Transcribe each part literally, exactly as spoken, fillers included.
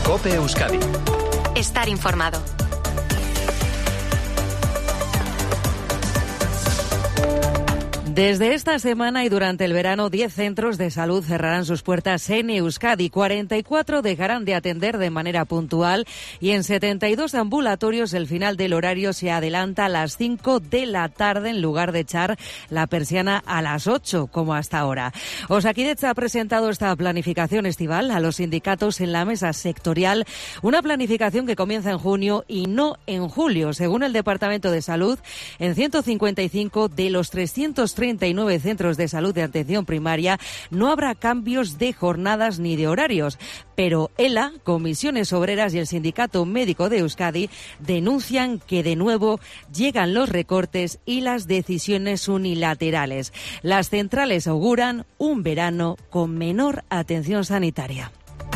COPE Euskadi. Estar informado. Desde esta semana y durante el verano, diez centros de salud cerrarán sus puertas en Euskadi. cuarenta y cuatro dejarán de atender de manera puntual y en setenta y dos ambulatorios el final del horario se adelanta a las cinco de la tarde en lugar de echar la persiana a las ocho, como hasta ahora. Osakidetza ha presentado esta planificación estival a los sindicatos en la mesa sectorial, una planificación que comienza en junio y no en julio. Según el Departamento de Salud, en ciento cincuenta y cinco de los trescientos treinta y nueve centros de salud de atención primaria no habrá cambios de jornadas ni de horarios, pero ELA, Comisiones Obreras y el Sindicato Médico de Euskadi denuncian que de nuevo llegan los recortes y las decisiones unilaterales. Las centrales auguran un verano con menor atención sanitaria.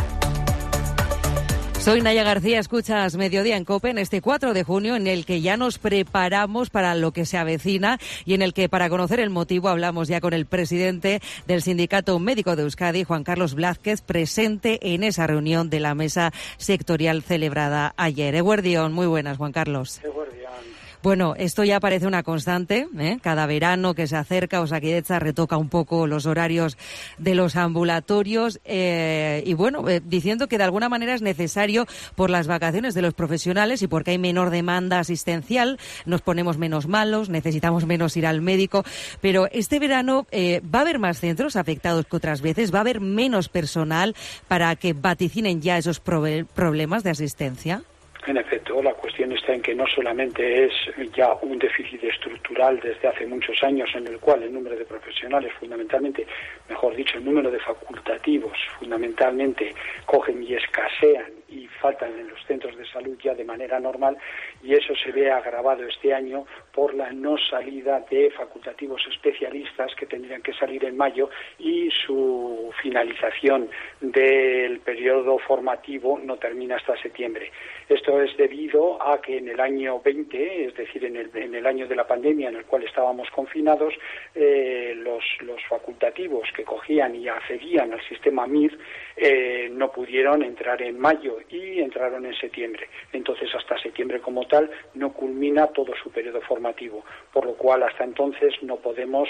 Soy Naya García, escuchas Mediodía en COPE en este cuatro de junio en el que ya nos preparamos para lo que se avecina y en el que para conocer el motivo hablamos ya con el presidente del Sindicato Médico de Euskadi, Juan Carlos Blázquez, presente en esa reunión de la mesa sectorial celebrada ayer. Eguerdión, muy buenas, Juan Carlos. Eguerdión. Bueno, esto ya parece una constante, ¿eh? Cada verano que se acerca, Osakidetza retoca un poco los horarios de los ambulatorios eh, y bueno, eh, diciendo que de alguna manera es necesario por las vacaciones de los profesionales y porque hay menor demanda asistencial, nos ponemos menos malos, necesitamos menos ir al médico, pero este verano eh, va a haber más centros afectados que otras veces, va a haber menos personal para que vaticinen ya esos pro- problemas de asistencia. En efecto, la cuestión está en que no solamente es ya un déficit estructural desde hace muchos años en el cual el número de profesionales, fundamentalmente, mejor dicho, el número de facultativos, fundamentalmente, cogen y escasean y faltan en los centros de salud ya de manera normal, y eso se ve agravado este año por la no salida de facultativos especialistas que tendrían que salir en mayo y su finalización del periodo formativo no termina hasta septiembre. Esto es debido a que en el año veinte, es decir, en el, en el año de la pandemia en el cual estábamos confinados, eh, los, los facultativos que cogían y accedían al sistema M I R eh, no pudieron entrar en mayo y entraron en septiembre. Entonces, hasta septiembre como tal no culmina todo su periodo formativo, por lo cual hasta entonces no podemos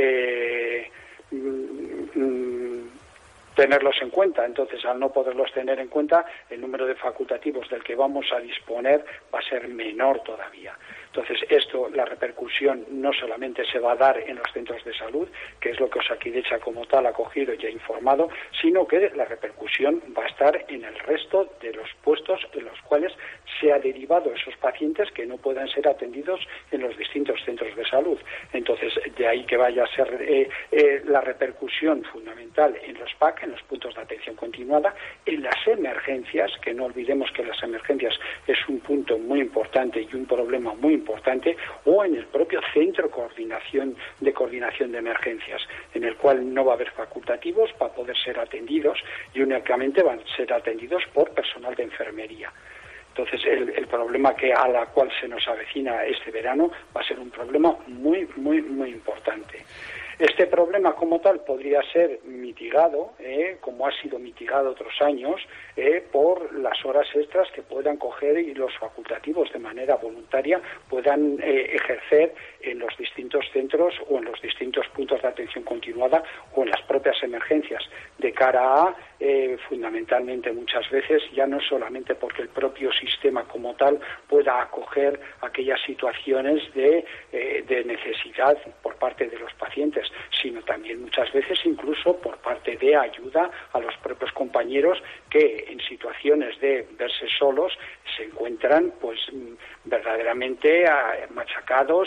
eh, mm, mm, tenerlos en cuenta. Entonces, al no poderlos tener en cuenta, el número de facultativos del que vamos a disponer va a ser menor todavía. Entonces, esto, la repercusión no solamente se va a dar en los centros de salud, que es lo que Osakidetza como tal ha cogido y ha informado, sino que la repercusión va a estar en el resto de los puestos en los cuales se ha derivado esos pacientes que no puedan ser atendidos en los distintos centros de salud. Entonces, de ahí que vaya a ser eh, eh, la repercusión fundamental en los P A C, en los puntos de atención continuada, en las emergencias, que no olvidemos que las emergencias es un punto muy importante y un problema muy importante, importante, o en el propio centro coordinación de coordinación de emergencias, en el cual no va a haber facultativos para poder ser atendidos y únicamente van a ser atendidos por personal de enfermería. Entonces, el, el problema que a la cual se nos avecina este verano va a ser un problema muy, muy, muy importante. Este problema como tal podría ser mitigado, eh, como ha sido mitigado otros años, eh, por las horas extras que puedan coger y los facultativos de manera voluntaria puedan eh, ejercer en los distintos centros o en los distintos puntos de atención continuada o en las propias emergencias, de cara a, eh, fundamentalmente muchas veces, ya no solamente porque el propio sistema como tal pueda acoger aquellas situaciones de, eh, de necesidad por parte de los pacientes, sino también muchas veces incluso por parte de ayuda a los propios compañeros que en situaciones de verse solos se encuentran pues verdaderamente machacados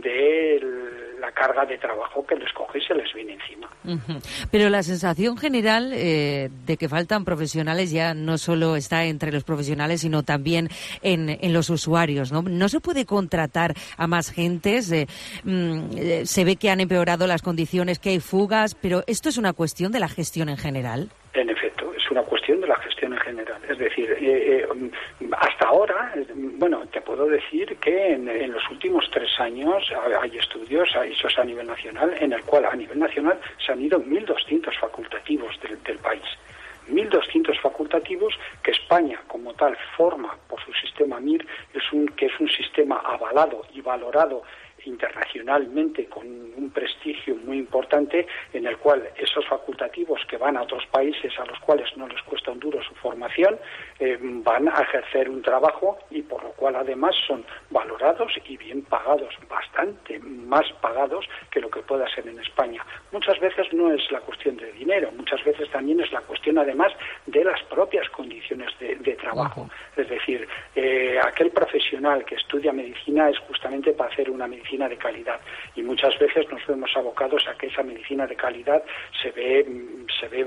de la carga de trabajo que les coge y se les viene encima. Uh-huh. Pero la sensación general eh, de que faltan profesionales ya no solo está entre los profesionales, sino también en, en los usuarios, ¿no? No se puede contratar a más gentes, eh, mm, se ve que han empeorado las condiciones, que hay fugas, pero ¿esto es una cuestión de la gestión en general? En efecto, es una cuestión de la gestión en general. Es decir, eh, eh, hasta ahora, bueno, te puedo decir que en, en los últimos tres años hay estudios hechos a nivel nacional, en el cual a nivel nacional se han ido mil doscientos facultativos del, del país. mil doscientos facultativos que España como tal forma por su sistema M I R, es un, que es un sistema avalado y valorado internacionalmente con un prestigio muy importante, en el cual esos facultativos que van a otros países a los cuales no les cuesta un duro su formación, eh, van a ejercer un trabajo y por lo cual además son valorados y bien pagados, bastante más pagados que lo que pueda ser en España. Muchas veces no es la cuestión de dinero, muchas veces también es la cuestión además de las propias condiciones de, de trabajo. Uh-huh. Es decir, eh, aquel profesional que estudia medicina es justamente para hacer una medicina de calidad, y muchas veces nos vemos abocados a que esa medicina de calidad se ve se ve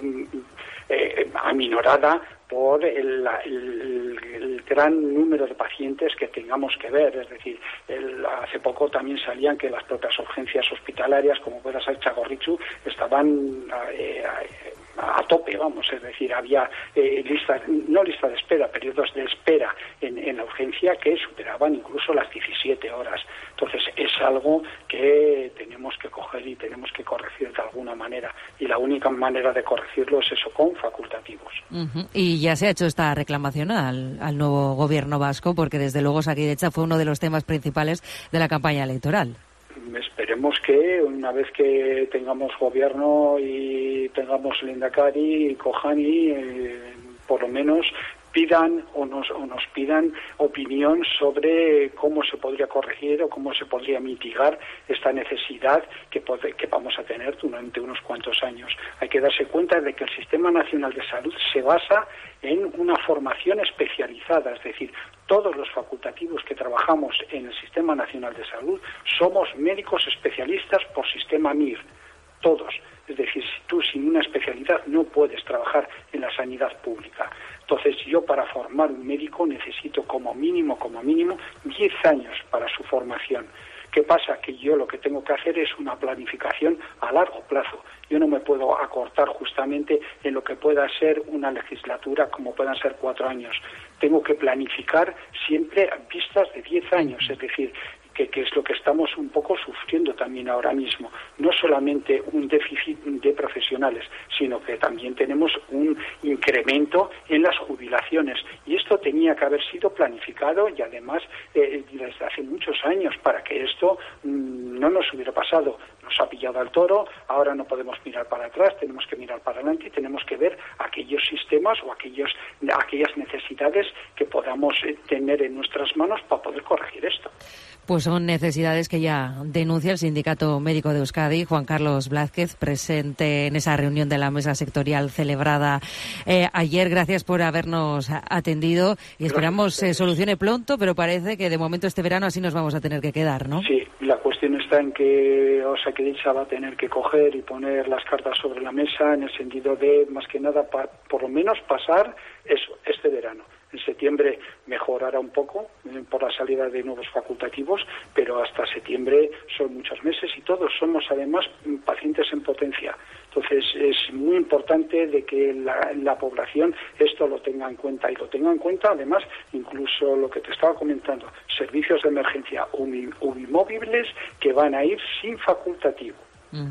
eh, aminorada por el, el, el gran número de pacientes que tengamos que ver. Es decir, el, hace poco también salían que las propias urgencias hospitalarias, como pueda ser Txagorritxu, estaban eh, a, a tope, vamos, es decir, había eh, listas, no lista de espera, periodos de espera en, en la urgencia que superaban incluso las diecisiete horas. Entonces es algo que tenemos que coger y tenemos que corregir de alguna manera, y la única manera de corregirlo es eso, con facultativos. Uh-huh. Y ya se ha hecho esta reclamación al, al nuevo gobierno vasco, porque desde luego Osakidetza fue uno de los temas principales de la campaña electoral. Esperemos que una vez que tengamos gobierno y tengamos Lehendakari y Kohani, eh, por lo menos pidan o nos, o nos pidan opinión sobre cómo se podría corregir o cómo se podría mitigar esta necesidad que, pod- que vamos a tener durante unos cuantos años. Hay que darse cuenta de que el Sistema Nacional de Salud se basa en una formación especializada, es decir, todos los facultativos que trabajamos en el Sistema Nacional de Salud somos médicos especialistas por sistema M I R, todos. Es decir, si tú sin una especialidad no puedes trabajar en la sanidad pública. Entonces yo para formar un médico necesito como mínimo, como mínimo, diez años para su formación. ¿Qué pasa? Que yo lo que tengo que hacer es una planificación a largo plazo. Yo no me puedo acortar justamente en lo que pueda ser una legislatura como puedan ser cuatro años. Tengo que planificar siempre a vistas de diez años, es decir, que, que es lo que estamos un poco sufriendo también ahora mismo. No solamente un déficit de profesionales, sino que también tenemos un incremento en las jubilaciones. Y esto tenía que haber sido planificado y además eh, desde hace muchos años para que esto mmm, no nos hubiera pasado. Nos ha pillado al toro, ahora no podemos mirar para atrás, tenemos que mirar para adelante y tenemos que ver aquellos sistemas o aquellos aquellas necesidades que podamos eh, tener en nuestras manos para poder corregir esto. Pues son necesidades que ya denuncia el Sindicato Médico de Euskadi. Juan Carlos Blázquez, presente en esa reunión de la mesa sectorial celebrada eh, ayer. Gracias por habernos atendido y esperamos se eh, solucione pronto, pero parece que de momento este verano así nos vamos a tener que quedar, ¿no? Sí, la cuestión está en que Osakidetza va a tener que coger y poner las cartas sobre la mesa en el sentido de, más que nada, pa, por lo menos pasar eso, este verano. En septiembre mejorará un poco eh, por la salida de nuevos facultativos, pero hasta septiembre son muchos meses y todos somos además pacientes en potencia. Entonces es muy importante de que la, la población esto lo tenga en cuenta y lo tenga en cuenta además incluso lo que te estaba comentando, servicios de emergencia unimóviles que van a ir sin facultativo. Mm.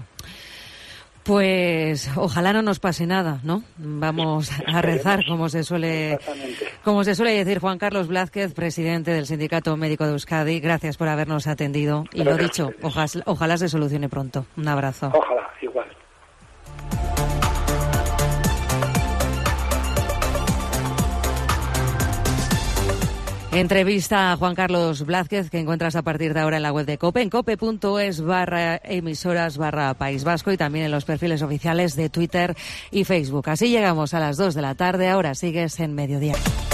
Pues ojalá no nos pase nada, ¿no? Vamos a rezar, como se suele, como se suele decir. Juan Carlos Blázquez, presidente del Sindicato Médico de Euskadi, gracias por habernos atendido. Y lo dicho, ojalá, ojalá se solucione pronto. Un abrazo. Ojalá, igual. Entrevista a Juan Carlos Blázquez, que encuentras a partir de ahora en la web de COPE, en cope.es barra emisoras barra País Vasco y también en los perfiles oficiales de Twitter y Facebook. Así llegamos a las dos de la tarde, ahora sigues en Mediodía.